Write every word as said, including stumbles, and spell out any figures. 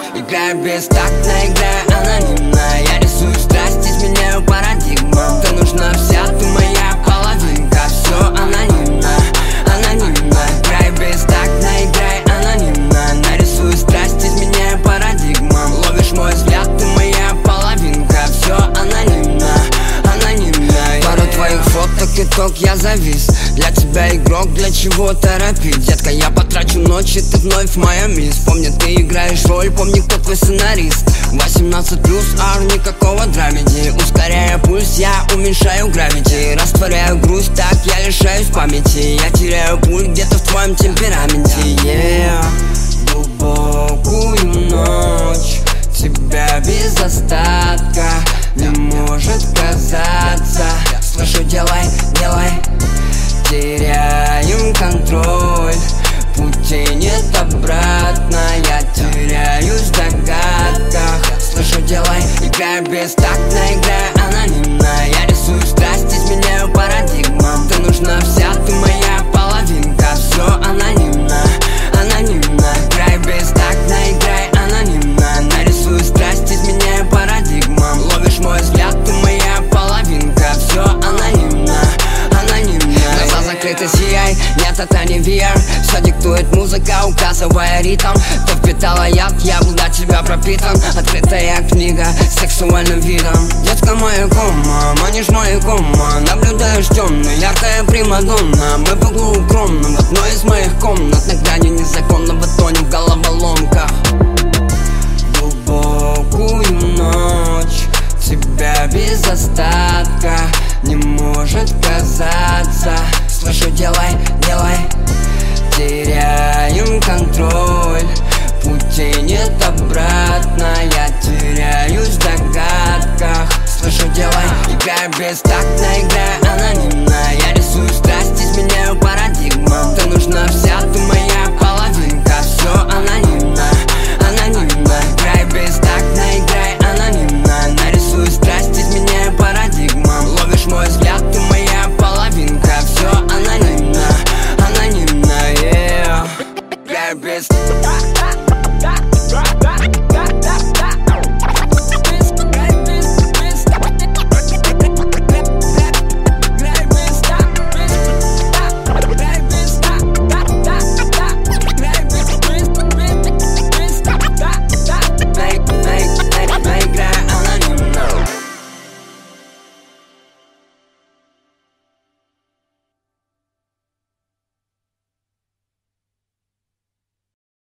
Играю бестактно, играю анонимно. Я рисую страсть, изменяю парадигму. Ты нужна вся, ты моя половинка. Все анонимно, анонимно. Играю бестактно, играю анонимно. Нарисую страсть, изменяю парадигму. Ловишь мой взгляд, ты моя половинка. Все анонимно, анонимно. Пару твоих фоток, итог, я завис. Для тебя игрок, для чего торопить? Детка, я потрачу ночи, ты вновь моя мисс. Помни, ты играешь роль, помни, кто твой сценарист. Восемнадцать плюс, ар, никакого драмеди. Ускоряя пульс, я уменьшаю гравити. Растворяю грусть, так я лишаюсь памяти. Я теряю пульс где-то в твоем темпераменте. Yeah. Глубокую ночь, тебя без остатка не может казаться. Слышу, делай, делай. Теряем контроль, пути нет обратно. Я теряюсь в догадках. Слышу, делай, играю бестактно, играю анонимно. Я рисую страсть, изменяю парадигму. Ты нужна вся, ты моя половинка. Все анонимно, анонимно. Играю бестактно, играю анонимно. Нарисую страсть, изменяю парадигму. Ловишь мой взгляд, ты моя половинка. Все анонимно, анонимно. Глаза закрыты, сияй, нет, это не ви ар. Все диктует музыка, указывая ритм. Ты впитала яд, я был до тебя пропитан. Открытая книга с сексуальным видом. Детка маякома, манишь маякома. Наблюдаешь темную, яркая примадонна. Мы в углу укромном, в одной из моих комнат. На грани незаконного, тонем в головоломках. Глубокую ночь, тебя без остатка не может казаться. Слышу, делай, делай. Теряем контроль, пути нет обратно. Я теряюсь в догадках. Слышу, делай, играю бестактно, играю анонимно. Я рисую страсть, изменяю парадигму. Ты нужна вся,